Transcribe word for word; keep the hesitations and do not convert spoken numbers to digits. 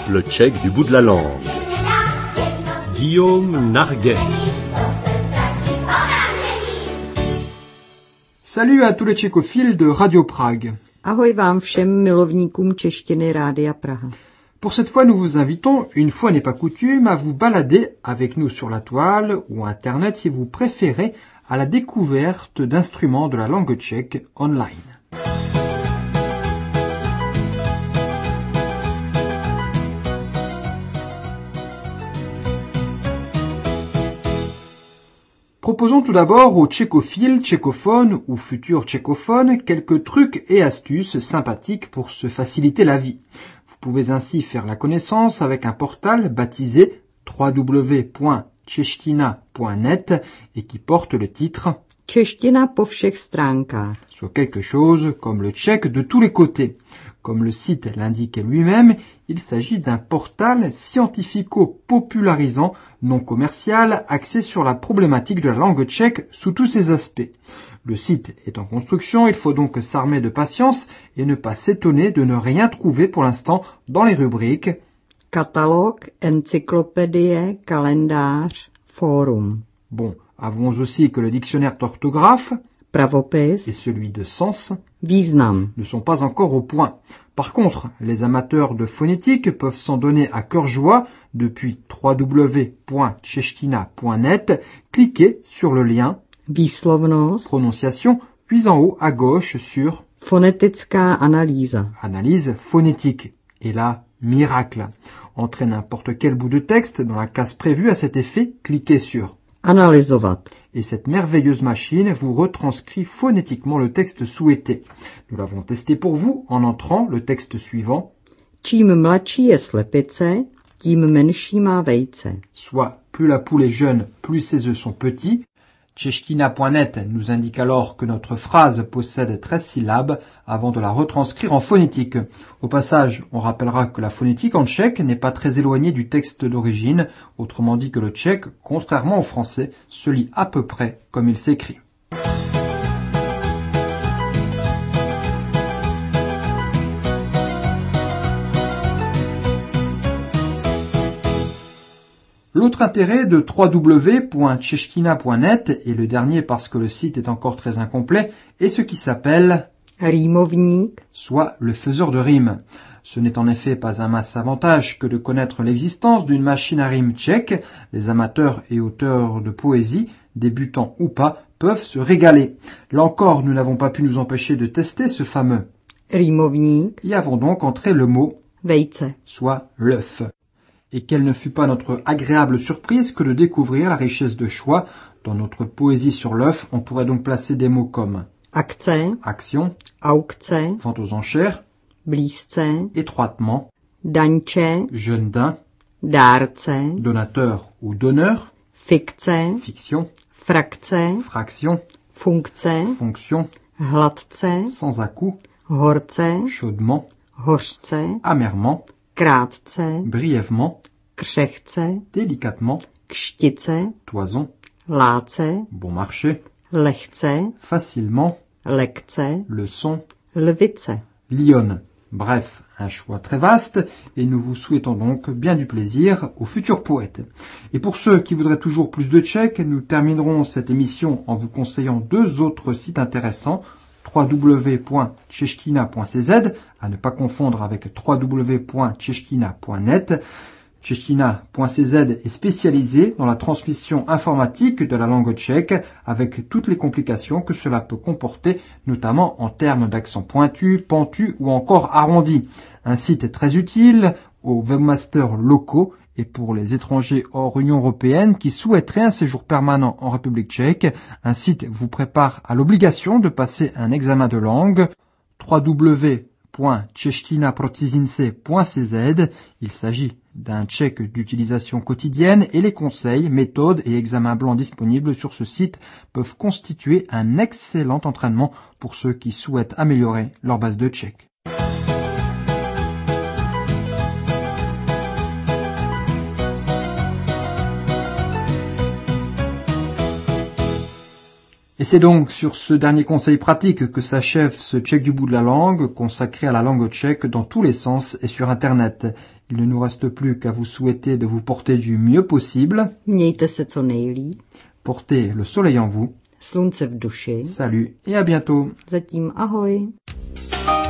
Le tchèque du bout de la langue. Guillaume Narguet. Salut à tous les tchécophiles de Radio Prague. Ahoj vám všem milovníkům češtiny Rádia Praha. Pour cette fois, nous vous invitons, une fois n'est pas coutume, à vous balader avec nous sur la toile ou Internet si vous préférez, à la découverte d'instruments de la langue tchèque online. Proposons tout d'abord aux tchécophiles, tchécophones ou futurs tchécophones quelques trucs et astuces sympathiques pour se faciliter la vie. Vous pouvez ainsi faire la connaissance avec un portal baptisé w w w point čeština point net et qui porte le titre Čeština po všech stránkách. Soit quelque chose comme le tchèque de tous les côtés. Comme le site l'indique lui-même, il s'agit d'un portal scientifico-popularisant, non commercial, axé sur la problématique de la langue tchèque sous tous ses aspects. Le site est en construction, il faut donc s'armer de patience et ne pas s'étonner de ne rien trouver pour l'instant dans les rubriques Katalog, encyklopédie, kalendář, forum. Bon, avouons aussi que le dictionnaire d'orthographe Pravopis et celui de sens význam ne sont pas encore au point. Par contre, les amateurs de phonétique peuvent s'en donner à cœur joie depuis w w w point čeština point net. Cliquez sur le lien výslovnost, prononciation, puis en haut à gauche sur fonetická analýza. analyse phonétique. Et là, miracle. Entrez n'importe quel bout de texte dans la case prévue à cet effet, cliquez sur Analyzovat. Et cette merveilleuse machine vous retranscrit phonétiquement le texte souhaité. Nous l'avons testé pour vous en entrant le texte suivant. Čím mladší je slepice, tím menší má vejce. Soit, plus la poule est jeune, plus ses œufs sont petits. Čeština point net nous indique alors que notre phrase possède treize syllabes avant de la retranscrire en phonétique. Au passage, on rappellera que la phonétique en tchèque n'est pas très éloignée du texte d'origine, autrement dit que le tchèque, contrairement au français, se lit à peu près comme il s'écrit. L'autre intérêt de w w w point čeština point net, et le dernier parce que le site est encore très incomplet, est ce qui s'appelle Rýmovník, soit le faiseur de rimes. Ce n'est en effet pas un mince avantage que de connaître l'existence d'une machine à rimes tchèque. Les amateurs et auteurs de poésie, débutants ou pas, peuvent se régaler. Là encore, nous n'avons pas pu nous empêcher de tester ce fameux rýmovník, y avons donc entré le mot vejce. soit l'œuf. Et quelle ne fut pas notre agréable surprise que de découvrir la richesse de choix. Dans notre poésie sur l'œuf, on pourrait donc placer des mots comme Akce, action, aukce, vente aux enchères, blízce, étroitement, daňče, jeune daim, dárce, donateur ou donneur, fikce, fiction, frakce, fraction, funkce, fonction, hladce, sans à-coup, horce, chaudement, hořce, amèrement, krátce, brièvement, křehce, délicatement, kštice, toison, láce, bon marché, lehce, facilement, lekce, leçon, lvice. lionne. Bref, un choix très vaste et nous vous souhaitons donc bien du plaisir aux futurs poètes. Et pour ceux qui voudraient toujours plus de tchèque, nous terminerons cette émission en vous conseillant deux autres sites intéressants. w w w point čeština point c z, à ne pas confondre avec w w w point čeština point net. Čeština point c z est spécialisé dans la transmission informatique de la langue tchèque avec toutes les complications que cela peut comporter, notamment en termes d'accent pointu, pentu ou encore arrondi. Un site très utile aux webmasters locaux et pour les étrangers hors Union européenne qui souhaiteraient un séjour permanent en République tchèque. Un site vous prépare à l'obligation de passer un examen de langue. w w w point čeština pro cizince point c z. Il s'agit d'un tchèque d'utilisation quotidienne et les conseils, méthodes et examens blancs disponibles sur ce site peuvent constituer un excellent entraînement pour ceux qui souhaitent améliorer leur base de tchèque. Et c'est donc sur ce dernier conseil pratique que s'achève ce Tchèque du bout de la langue, consacré à la langue tchèque dans tous les sens et sur Internet. Il ne nous reste plus qu'à vous souhaiter de vous porter du mieux possible. Mějte se co nejlíp. Portez le soleil en vous. Slunce v duši. Salut et à bientôt. Zatím ahoj.